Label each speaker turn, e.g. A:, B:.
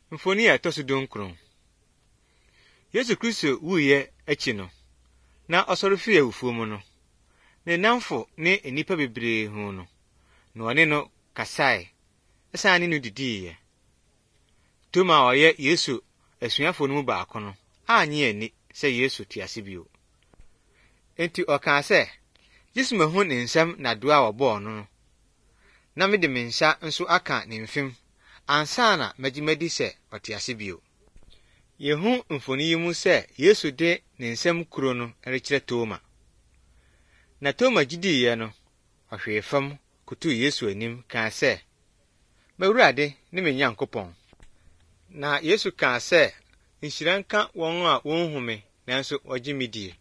A: Mfoni a ɛtɔ so donkron. Yesu Kristo wuiɛ akyi no, na ɔsɔre fii awufo mu no, ne namfo ne nnipa bebree hu no, na ɔne no kasae, ɛsan ne no didiiɛ. Toma a ɔyɛ Yesu asuafo no mu baako no, annye ani sɛ Yesu te ase bio. Enti ɔkaa sɛ, Yesu mahu ne nsɛm n'adoa a wɔbɔɔ no, na mede me nsa nso aka ne mfem, ansa na magye madi sɛ ɔte ase bio. Yehu mfoni yi mu sɛ Yesu de ne nsɛm kuro no rekyerɛ Toma. Na Toma gyidiiɛ no, ɔhwee fam, kotuu Yesu anim, kaa sɛ, M'Awurade ne me Nyankopɔn. Na Yesu kaa sɛ, nhyira nka wɔn a wonhu me nanso wɔgye me die.